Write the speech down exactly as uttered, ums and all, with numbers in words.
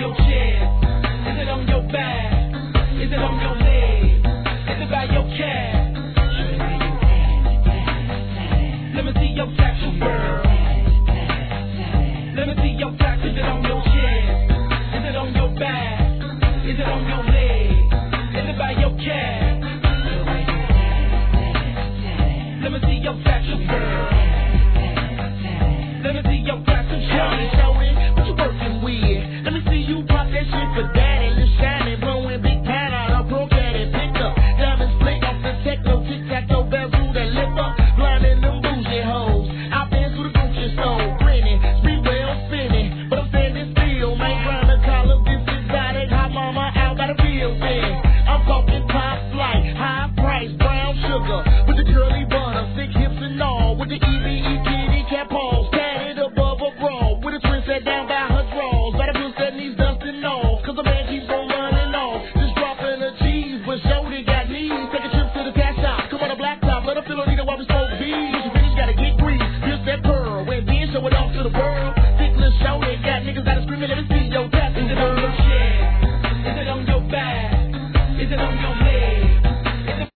your chest? Is it on your back? Is it on your leg? Is it by your calf? Let me see your tattoo, girl. Let me see your tattoo. Is it on your chest? Is it on your back? Is it on your leg? Is it by your calf? Let me see your tattoo, girl. Let me see your tattoo, show me, show me what you working with. Let me see you pop that shit for daddy. You shining, blowing big pan out. I broke at it, picked up diamonds, flick off the techno, tic tac toe, bezel that lip up, blinding them bougie hoes. I've been through the Gucci store, grinning, street well spinning, but I'm standing still. Man, grind the collar, this exotic, hot mama out by the building. I'm talking top flight, high price, brown sugar, with the curly butter, thick hips and all, with the E V E kitty cat paws, tatted above a bra, with a twin set down by her drawers. By the blue set needs dusting off, cause the man keeps on running off, just dropping a cheese, but Shorty got knees. Take a trip to the cash shop, come on a black top, let her feel a leader while we smoke bees. When you finish, gotta get grease, pierce that pearl, and then show it off to the world.